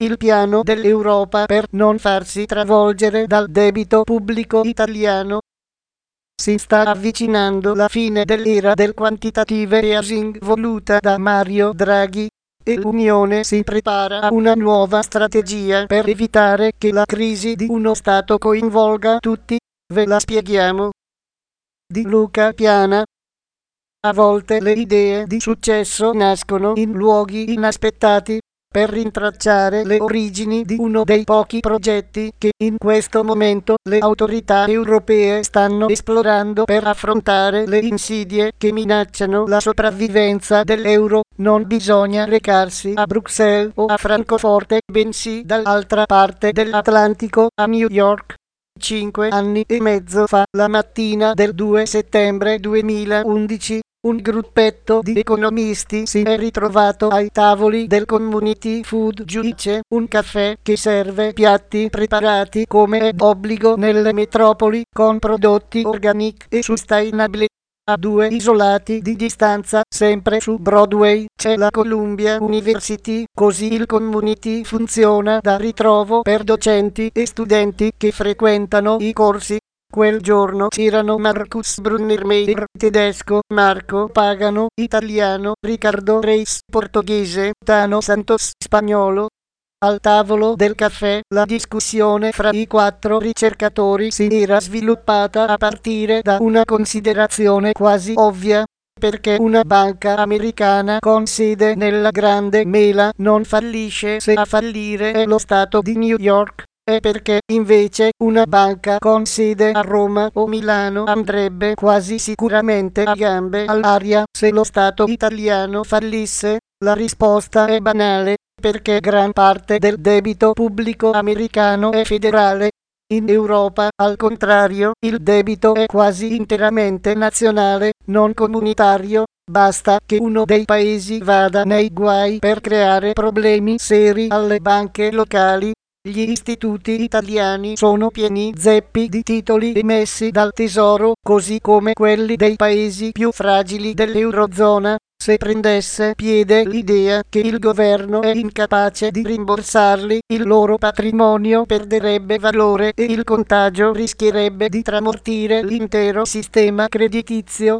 il piano dell'Europa per non farsi travolgere dal debito pubblico italiano. Si sta avvicinando la fine dell'era del quantitative easing voluta da Mario Draghi e l'Unione si prepara a una nuova strategia per evitare che la crisi di uno Stato coinvolga tutti. Ve la spieghiamo. Di Luca Piana. A volte le idee di successo nascono in luoghi inaspettati. Per rintracciare le origini di uno dei pochi progetti che in questo momento le autorità europee stanno esplorando per affrontare le insidie che minacciano la sopravvivenza dell'euro, non bisogna recarsi a Bruxelles o a Francoforte, bensì dall'altra parte dell'Atlantico, a New York. 5 anni e mezzo fa, la mattina del 2 settembre 2011, un gruppetto di economisti si è ritrovato ai tavoli del Community Food Juice, un caffè che serve piatti preparati come è d'obbligo nelle metropoli, con prodotti organic e sustainable. A 2 isolati di distanza, sempre su Broadway, c'è la Columbia University, così il community funziona da ritrovo per docenti e studenti che frequentano i corsi. Quel giorno c'erano Marcus Brunnermeier, tedesco, Marco Pagano, italiano, Riccardo Reis, portoghese, Tano Santos, spagnolo. Al tavolo del caffè, la discussione fra i 4 ricercatori si era sviluppata a partire da una considerazione quasi ovvia. Perché una banca americana con sede nella Grande Mela non fallisce se a fallire è lo Stato di New York? E perché invece una banca con sede a Roma o Milano andrebbe quasi sicuramente a gambe all'aria se lo Stato italiano fallisse? La risposta è banale, perché gran parte del debito pubblico americano è federale. In Europa, al contrario, il debito è quasi interamente nazionale, non comunitario. Basta che uno dei paesi vada nei guai per creare problemi seri alle banche locali. Gli istituti italiani sono pieni zeppi di titoli emessi dal Tesoro, così come quelli dei paesi più fragili dell'Eurozona. Se prendesse piede l'idea che il governo è incapace di rimborsarli, il loro patrimonio perderebbe valore e il contagio rischierebbe di tramortire l'intero sistema creditizio.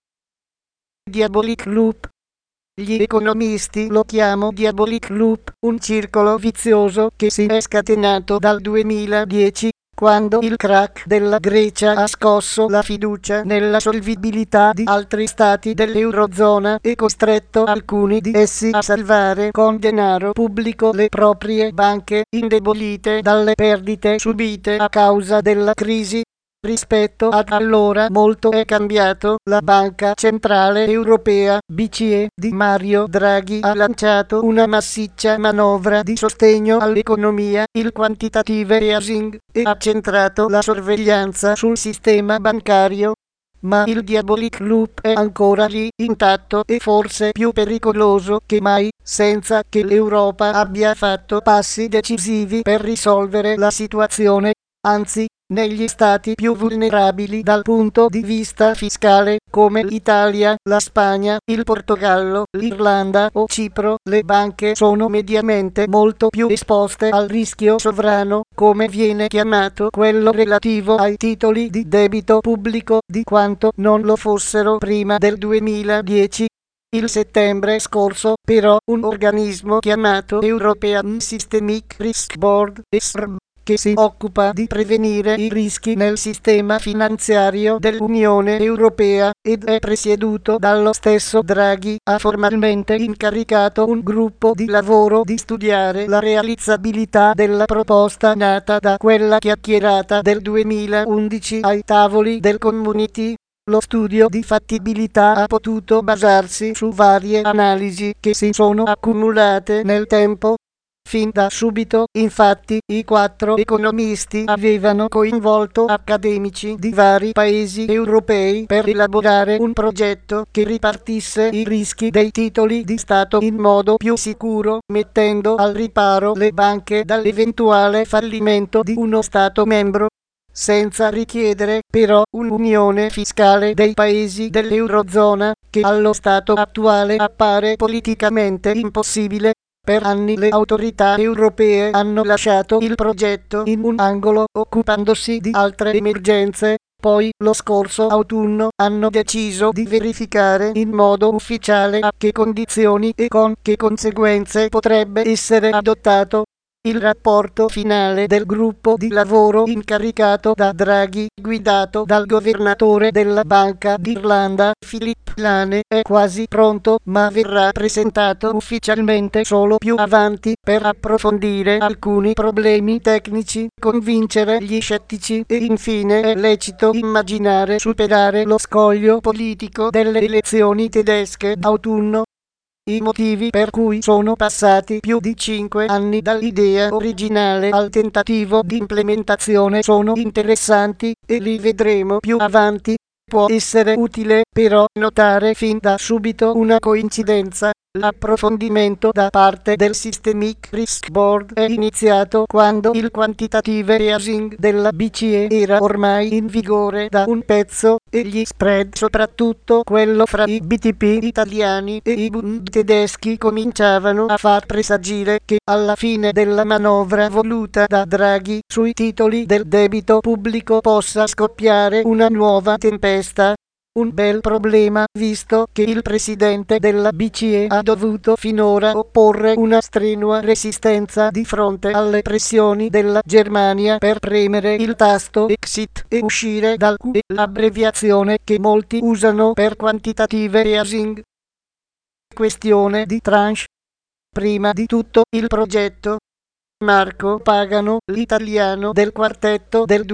Diabolic Loop. Gli economisti lo chiamano Diabolic Loop, un circolo vizioso che si è scatenato dal 2010, quando il crack della Grecia ha scosso la fiducia nella solvibilità di altri stati dell'Eurozona e costretto alcuni di essi a salvare con denaro pubblico le proprie banche indebolite dalle perdite subite a causa della crisi. Rispetto ad allora molto è cambiato. La Banca Centrale Europea, BCE, di Mario Draghi ha lanciato una massiccia manovra di sostegno all'economia, il quantitative easing, e ha centrato la sorveglianza sul sistema bancario. Ma il Diabolic Loop è ancora lì, intatto e forse più pericoloso che mai, senza che l'Europa abbia fatto passi decisivi per risolvere la situazione. Anzi, negli stati più vulnerabili dal punto di vista fiscale, come l'Italia, la Spagna, il Portogallo, l'Irlanda o Cipro, le banche sono mediamente molto più esposte al rischio sovrano, come viene chiamato quello relativo ai titoli di debito pubblico, di quanto non lo fossero prima del 2010. Il settembre scorso, però, un organismo chiamato European Systemic Risk Board, ESRB, che si occupa di prevenire i rischi nel sistema finanziario dell'Unione Europea ed è presieduto dallo stesso Draghi, ha formalmente incaricato un gruppo di lavoro di studiare la realizzabilità della proposta nata da quella chiacchierata del 2011 ai tavoli del Community. Lo studio di fattibilità ha potuto basarsi su varie analisi che si sono accumulate nel tempo. Fin da subito, infatti, i 4 economisti avevano coinvolto accademici di vari paesi europei per elaborare un progetto che ripartisse i rischi dei titoli di Stato in modo più sicuro, mettendo al riparo le banche dall'eventuale fallimento di uno Stato membro, senza richiedere però un'unione fiscale dei paesi dell'Eurozona, che allo stato attuale appare politicamente impossibile. Per anni le autorità europee hanno lasciato il progetto in un angolo occupandosi di altre emergenze. Poi, lo scorso autunno, hanno deciso di verificare in modo ufficiale a che condizioni e con che conseguenze potrebbe essere adottato. Il rapporto finale del gruppo di lavoro incaricato da Draghi, guidato dal governatore della Banca d'Irlanda, Philip Lane, è quasi pronto, ma verrà presentato ufficialmente solo più avanti per approfondire alcuni problemi tecnici, convincere gli scettici e infine è lecito immaginare superare lo scoglio politico delle elezioni tedesche d'autunno. I motivi per cui sono passati più di 5 anni dall'idea originale al tentativo di implementazione sono interessanti e li vedremo più avanti. Può essere utile però notare fin da subito una coincidenza. L'approfondimento da parte del Systemic Risk Board è iniziato quando il quantitative easing della BCE era ormai in vigore da un pezzo e gli spread, soprattutto quello fra i BTP italiani e i Bund tedeschi, cominciavano a far presagire che alla fine della manovra voluta da Draghi sui titoli del debito pubblico possa scoppiare una nuova tempesta. Un bel problema, visto che il presidente della BCE ha dovuto finora opporre una strenua resistenza di fronte alle pressioni della Germania per premere il tasto exit e uscire dal QE, l'abbreviazione che molti usano per quantitative easing. Questione di tranche. Prima di tutto il progetto. Marco Pagano, l'italiano del quartetto del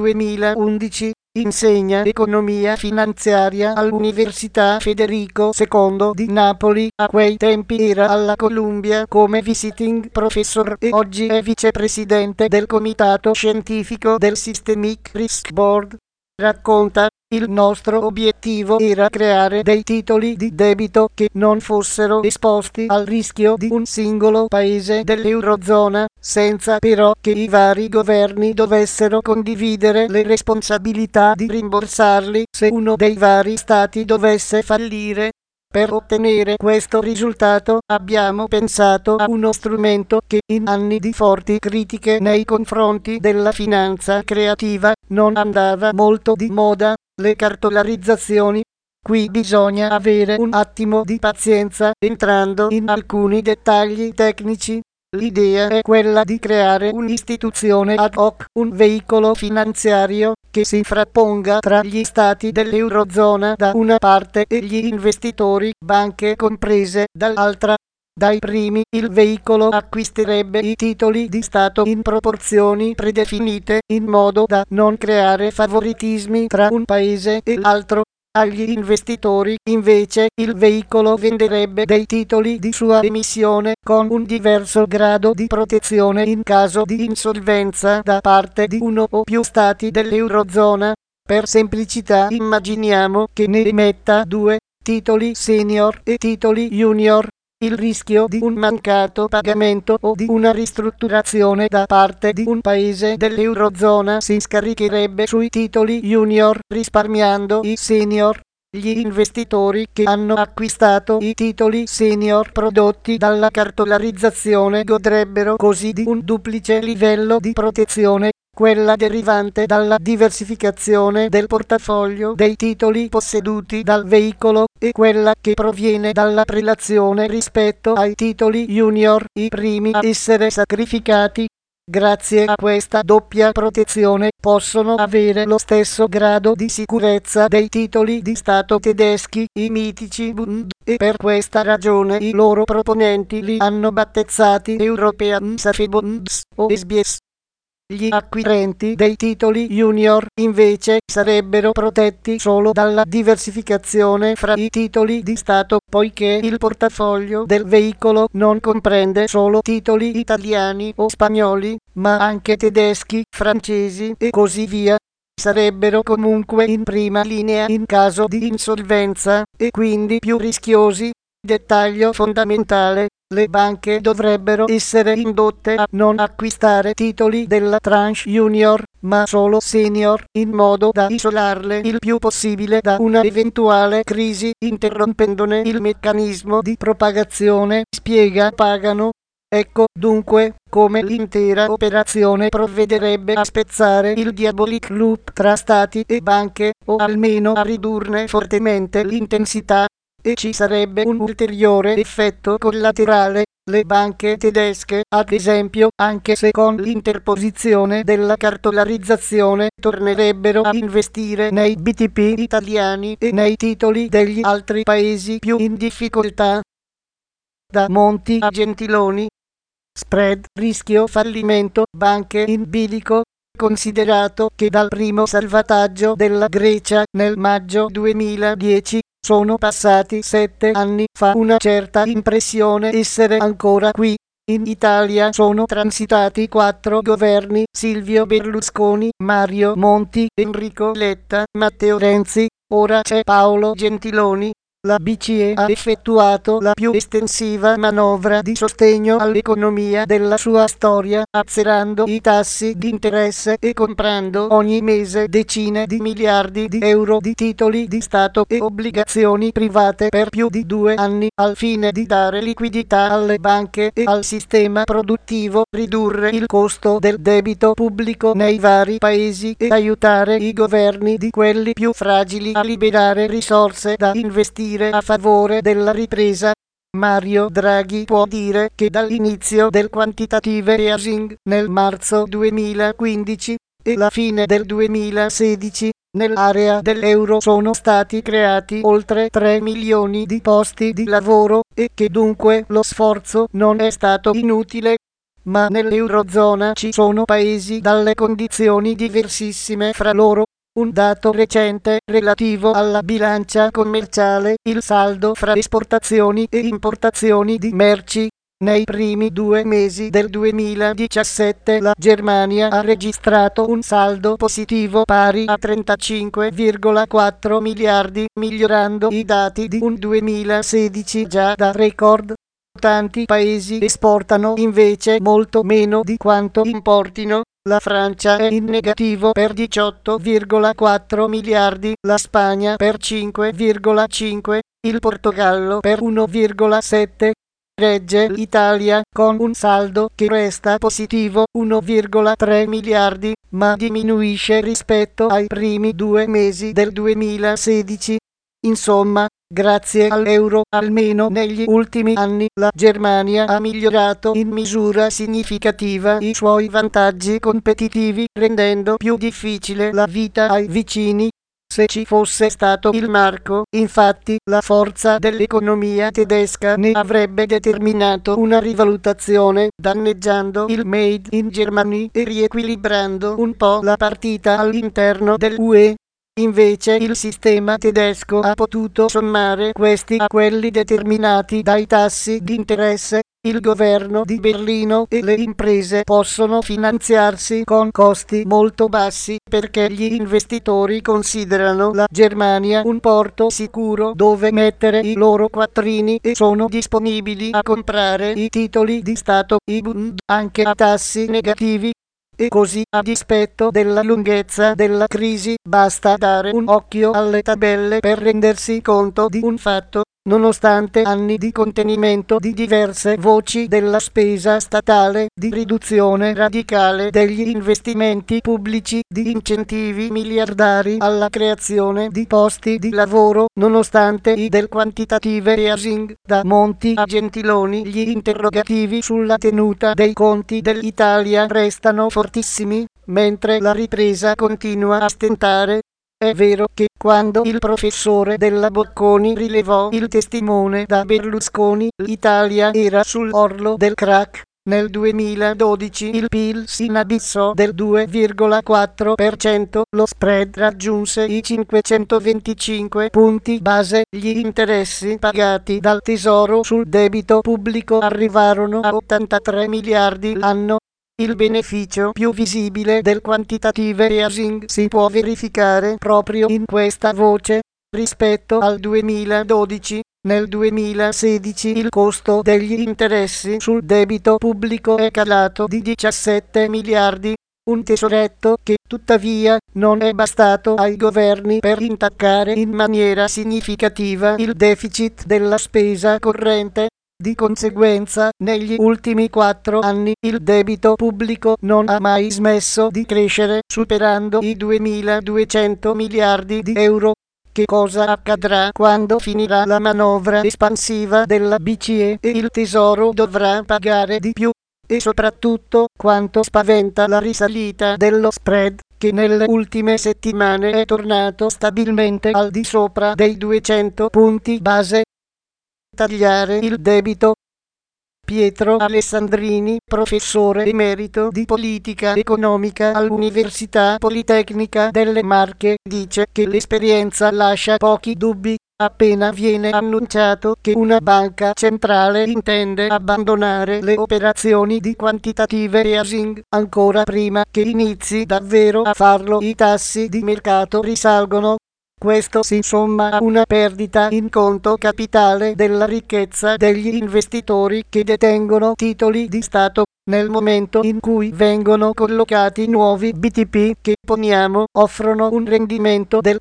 2011, insegna economia finanziaria all'Università Federico II di Napoli. A quei tempi era alla Columbia come visiting professor e oggi è vicepresidente del comitato scientifico del Systemic Risk Board. Racconta: il nostro obiettivo era creare dei titoli di debito che non fossero esposti al rischio di un singolo paese dell'Eurozona, senza però che i vari governi dovessero condividere le responsabilità di rimborsarli se uno dei vari stati dovesse fallire. Per ottenere questo risultato abbiamo pensato a uno strumento che in anni di forti critiche nei confronti della finanza creativa non andava molto di moda: le cartolarizzazioni. Qui bisogna avere un attimo di pazienza entrando in alcuni dettagli tecnici. L'idea è quella di creare un'istituzione ad hoc, un veicolo finanziario che si frapponga tra gli stati dell'Eurozona da una parte e gli investitori, banche comprese, dall'altra. Dai primi, il veicolo acquisterebbe i titoli di Stato in proporzioni predefinite, in modo da non creare favoritismi tra un paese e l'altro. Agli investitori, invece, il veicolo venderebbe dei titoli di sua emissione con un diverso grado di protezione in caso di insolvenza da parte di uno o più stati dell'Eurozona. Per semplicità immaginiamo che ne emetta 2, titoli senior e titoli junior. Il rischio di un mancato pagamento o di una ristrutturazione da parte di un paese dell'Eurozona si scaricherebbe sui titoli junior, risparmiando i senior. Gli investitori che hanno acquistato i titoli senior prodotti dalla cartolarizzazione godrebbero così di un duplice livello di protezione: quella derivante dalla diversificazione del portafoglio dei titoli posseduti dal veicolo e quella che proviene dalla prelazione rispetto ai titoli junior, i primi a essere sacrificati. Grazie a questa doppia protezione possono avere lo stesso grado di sicurezza dei titoli di Stato tedeschi, i mitici Bund, e per questa ragione i loro proponenti li hanno battezzati European Safe Bonds o SBS. Gli acquirenti dei titoli junior, invece, sarebbero protetti solo dalla diversificazione fra i titoli di Stato, poiché il portafoglio del veicolo non comprende solo titoli italiani o spagnoli, ma anche tedeschi, francesi e così via. Sarebbero comunque in prima linea in caso di insolvenza e quindi più rischiosi. Dettaglio fondamentale: le banche dovrebbero essere indotte a non acquistare titoli della tranche junior, ma solo senior, in modo da isolarle il più possibile da una eventuale crisi, interrompendone il meccanismo di propagazione, spiega Pagano. Ecco dunque come l'intera operazione provvederebbe a spezzare il diabolic loop tra stati e banche, o almeno a ridurne fortemente l'intensità, e ci sarebbe un ulteriore effetto collaterale. Le banche tedesche, ad esempio, anche se con l'interposizione della cartolarizzazione, tornerebbero a investire nei BTP italiani e nei titoli degli altri paesi più in difficoltà. Da Monti a Gentiloni. Spread, rischio fallimento, banche in bilico. Considerato che dal primo salvataggio della Grecia nel maggio 2010 sono passati 7 anni, fa una certa impressione essere ancora qui. In Italia sono transitati 4 governi: Silvio Berlusconi, Mario Monti, Enrico Letta, Matteo Renzi, ora c'è Paolo Gentiloni. La BCE ha effettuato la più estensiva manovra di sostegno all'economia della sua storia, azzerando i tassi di interesse e comprando ogni mese decine di miliardi di euro di titoli di Stato e obbligazioni private per più di 2 anni, al fine di dare liquidità alle banche e al sistema produttivo, ridurre il costo del debito pubblico nei vari paesi e aiutare i governi di quelli più fragili a liberare risorse da investire a favore della ripresa. Mario Draghi può dire che dall'inizio del quantitative easing nel marzo 2015 e la fine del 2016 nell'area dell'euro sono stati creati oltre 3 milioni di posti di lavoro e che dunque lo sforzo non è stato inutile. Ma nell'Eurozona ci sono paesi dalle condizioni diversissime fra loro. Un dato recente relativo alla bilancia commerciale: il saldo fra esportazioni e importazioni di merci. Nei primi 2 mesi del 2017 la Germania ha registrato un saldo positivo pari a 35,4 miliardi, migliorando i dati di un 2016 già da record. Tanti paesi esportano invece molto meno di quanto importino. La Francia è in negativo per 18,4 miliardi, la Spagna per 5,5, il Portogallo per 1,7. Regge l'Italia con un saldo che resta positivo 1,3 miliardi, ma diminuisce rispetto ai primi 2 mesi del 2016. Insomma, grazie all'euro, almeno negli ultimi anni, la Germania ha migliorato in misura significativa i suoi vantaggi competitivi, rendendo più difficile la vita ai vicini. Se ci fosse stato il marco, infatti, la forza dell'economia tedesca ne avrebbe determinato una rivalutazione, danneggiando il Made in Germany e riequilibrando un po' la partita all'interno dell'UE. Invece il sistema tedesco ha potuto sommare questi a quelli determinati dai tassi di interesse. Il governo di Berlino e le imprese possono finanziarsi con costi molto bassi perché gli investitori considerano la Germania un porto sicuro dove mettere i loro quattrini e sono disponibili a comprare i titoli di Stato, i Bund, anche a tassi negativi. E così, a dispetto della lunghezza della crisi, basta dare un occhio alle tabelle per rendersi conto di un fatto: nonostante anni di contenimento di diverse voci della spesa statale, di riduzione radicale degli investimenti pubblici, di incentivi miliardari alla creazione di posti di lavoro, nonostante i del quantitative easing, da Monti a Gentiloni, gli interrogativi sulla tenuta dei conti dell'Italia restano fortissimi, mentre la ripresa continua a stentare. È vero che quando il professore Della Bocconi rilevò il testimone da Berlusconi, l'Italia era sull'orlo del crack. Nel 2012 il PIL si inabissò del 2,4%, lo spread raggiunse i 525 punti base, gli interessi pagati dal Tesoro sul debito pubblico arrivarono a 83 miliardi l'anno. Il beneficio più visibile del quantitative easing si può verificare proprio in questa voce. Rispetto al 2012, nel 2016 il costo degli interessi sul debito pubblico è calato di 17 miliardi, un tesoretto che tuttavia non è bastato ai governi per intaccare in maniera significativa il deficit della spesa corrente. Di conseguenza, negli ultimi 4 anni il debito pubblico non ha mai smesso di crescere, superando i 2.200 miliardi di euro. Che cosa accadrà quando finirà la manovra espansiva della BCE e il Tesoro dovrà pagare di più? E soprattutto, quanto spaventa la risalita dello spread, che nelle ultime settimane è tornato stabilmente al di sopra dei 200 punti base. Tagliare il debito. Pietro Alessandrini, professore emerito di politica economica all'Università Politecnica delle Marche, dice che l'esperienza lascia pochi dubbi. Appena viene annunciato che una banca centrale intende abbandonare le operazioni di quantitative easing, ancora prima che inizi davvero a farlo i tassi di mercato risalgono. Questo si somma a una perdita in conto capitale della ricchezza degli investitori che detengono titoli di Stato, nel momento in cui vengono collocati nuovi BTP che, poniamo, offrono un rendimento del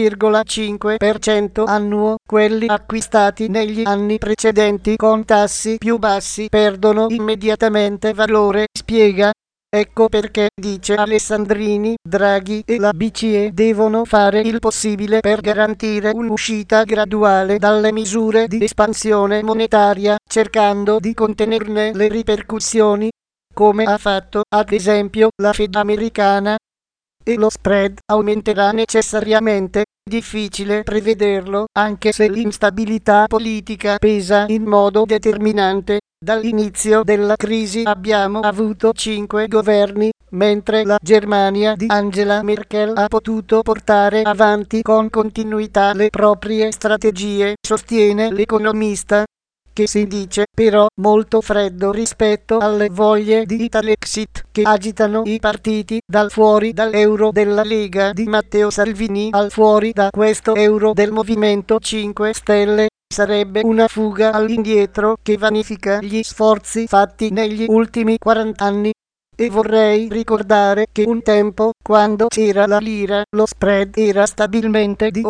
3,5% annuo. Quelli acquistati negli anni precedenti con tassi più bassi perdono immediatamente valore, spiega. Ecco perché, dice Alessandrini, Draghi e la BCE devono fare il possibile per garantire un'uscita graduale dalle misure di espansione monetaria, cercando di contenerne le ripercussioni, come ha fatto, ad esempio, la Fed americana. E lo spread aumenterà necessariamente. Difficile prevederlo, anche se l'instabilità politica pesa in modo determinante. Dall'inizio della crisi abbiamo avuto 5 governi, mentre la Germania di Angela Merkel ha potuto portare avanti con continuità le proprie strategie, sostiene l'economista, che si dice però molto freddo rispetto alle voglie di Italexit che agitano i partiti dal fuori dall'euro della Lega di Matteo Salvini al fuori da questo euro del Movimento 5 Stelle. Sarebbe una fuga all'indietro che vanifica gli sforzi fatti negli ultimi 40 anni. E vorrei ricordare che un tempo, quando c'era la lira, lo spread era stabilmente di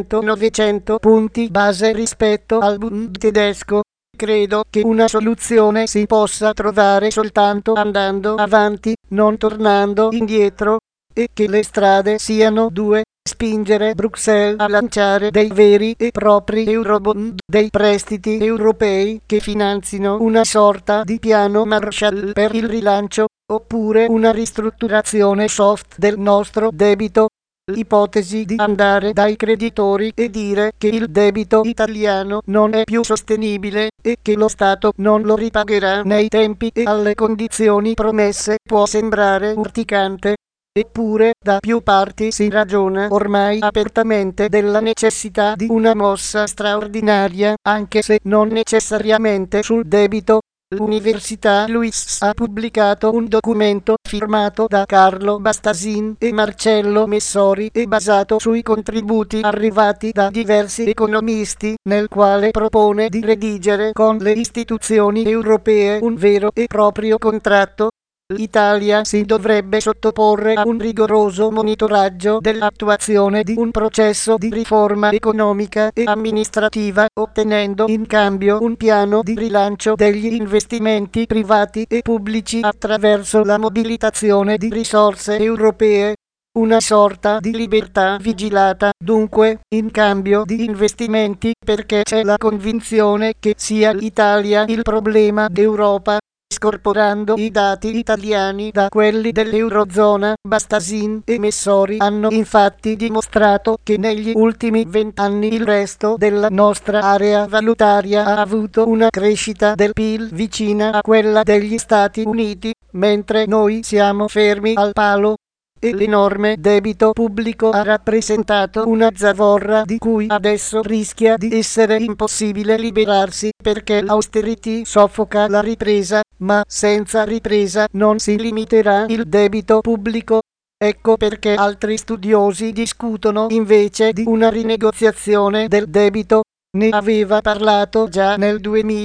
800-900 punti base rispetto al Bund tedesco. Credo che una soluzione si possa trovare soltanto andando avanti, non tornando indietro, e che le strade siano due: spingere Bruxelles a lanciare dei veri e propri Eurobond, dei prestiti europei che finanzino una sorta di piano Marshall per il rilancio, oppure una ristrutturazione soft del nostro debito. L'ipotesi di andare dai creditori e dire che il debito italiano non è più sostenibile e che lo Stato non lo ripagherà nei tempi e alle condizioni promesse può sembrare urticante. Eppure, da più parti si ragiona ormai apertamente della necessità di una mossa straordinaria, anche se non necessariamente sul debito. L'Università Luiss ha pubblicato un documento firmato da Carlo Bastasin e Marcello Messori e basato sui contributi arrivati da diversi economisti, nel quale propone di redigere con le istituzioni europee un vero e proprio contratto. L'Italia si dovrebbe sottoporre a un rigoroso monitoraggio dell'attuazione di un processo di riforma economica e amministrativa, ottenendo in cambio un piano di rilancio degli investimenti privati e pubblici attraverso la mobilitazione di risorse europee. Una sorta di libertà vigilata, dunque, in cambio di investimenti, perché c'è la convinzione che sia l'Italia il problema d'Europa. Scorporando i dati italiani da quelli dell'Eurozona, Bastasin e Messori hanno infatti dimostrato che negli ultimi 20 anni il resto della nostra area valutaria ha avuto una crescita del PIL vicina a quella degli Stati Uniti, mentre noi siamo fermi al palo. E l'enorme debito pubblico ha rappresentato una zavorra di cui adesso rischia di essere impossibile liberarsi, perché l'austerity soffoca la ripresa, ma senza ripresa non si limiterà il debito pubblico. Ecco perché altri studiosi discutono invece di una rinegoziazione del debito. Ne aveva parlato già nel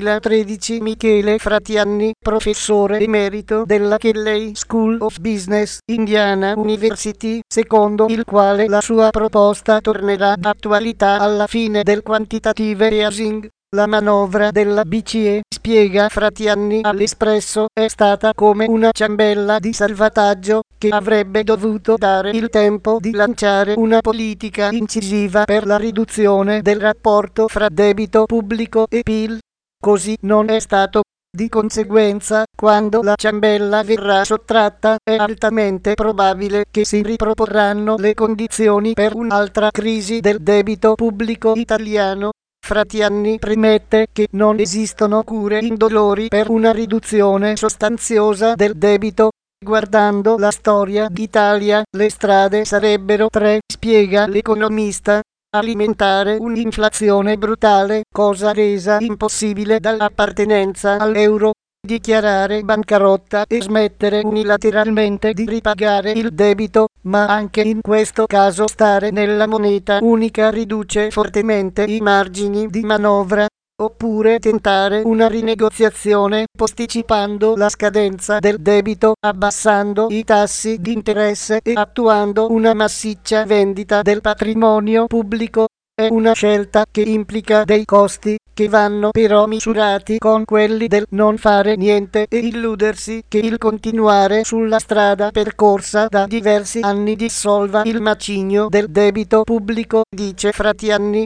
2013 Michele Fratianni, professore emerito della Kelley School of Business, Indiana University, secondo il quale la sua proposta tornerà d'attualità alla fine del quantitative easing. La manovra della BCE, spiega Fratianni all'Espresso, è stata come una ciambella di salvataggio che avrebbe dovuto dare il tempo di lanciare una politica incisiva per la riduzione del rapporto fra debito pubblico e PIL. Così non è stato. Di conseguenza, quando la ciambella verrà sottratta, è altamente probabile che si riproporranno le condizioni per un'altra crisi del debito pubblico italiano. Fratianni premette che non esistono cure indolori per una riduzione sostanziosa del debito. Guardando la storia d'Italia, le strade sarebbero tre, spiega l'economista. Alimentare un'inflazione brutale, cosa resa impossibile dall'appartenenza all'euro, dichiarare bancarotta e smettere unilateralmente di ripagare il debito, ma anche in questo caso stare nella moneta unica riduce fortemente i margini di manovra. Oppure tentare una rinegoziazione posticipando la scadenza del debito, abbassando i tassi di interesse e attuando una massiccia vendita del patrimonio pubblico. È una scelta che implica dei costi che vanno però misurati con quelli del non fare niente e illudersi che il continuare sulla strada percorsa da diversi anni dissolva il macigno del debito pubblico, dice Fratianni.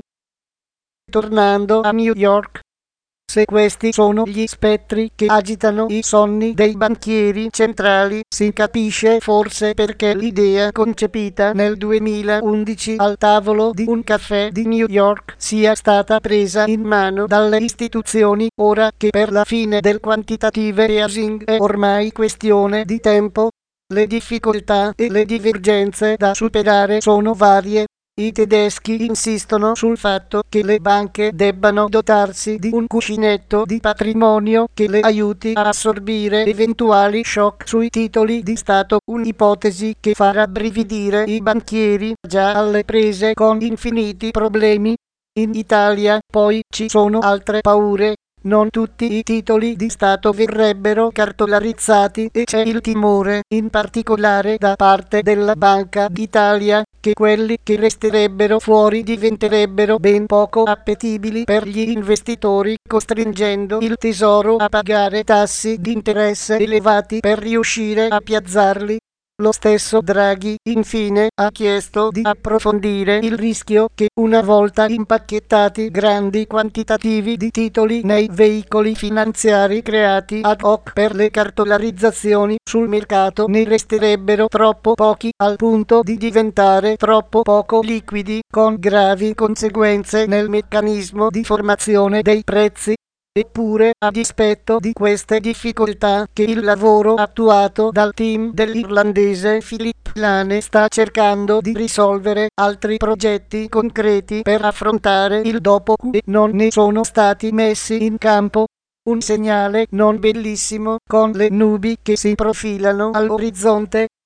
Tornando a New York, se questi sono gli spettri che agitano i sonni dei banchieri centrali, si capisce forse perché l'idea concepita nel 2011 al tavolo di un caffè di New York sia stata presa in mano dalle istituzioni, ora che per la fine del quantitative easing è ormai questione di tempo. Le difficoltà e le divergenze da superare sono varie. I tedeschi insistono sul fatto che le banche debbano dotarsi di un cuscinetto di patrimonio che le aiuti a assorbire eventuali shock sui titoli di Stato, un'ipotesi che fa rabbrividire i banchieri già alle prese con infiniti problemi. In Italia, poi, ci sono altre paure. Non tutti i titoli di Stato verrebbero cartolarizzati e c'è il timore, in particolare da parte della Banca d'Italia, che quelli che resterebbero fuori diventerebbero ben poco appetibili per gli investitori, costringendo il Tesoro a pagare tassi di interesse elevati per riuscire a piazzarli. Lo stesso Draghi, infine, ha chiesto di approfondire il rischio che, una volta impacchettati grandi quantitativi di titoli nei veicoli finanziari creati ad hoc per le cartolarizzazioni sul mercato, ne resterebbero troppo pochi al punto di diventare troppo poco liquidi, con gravi conseguenze nel meccanismo di formazione dei prezzi. Eppure, a dispetto di queste difficoltà che il lavoro attuato dal team dell'irlandese Philip Lane sta cercando di risolvere, altri progetti concreti per affrontare il dopo e non ne sono stati messi in campo. Un segnale non bellissimo, con le nubi che si profilano all'orizzonte.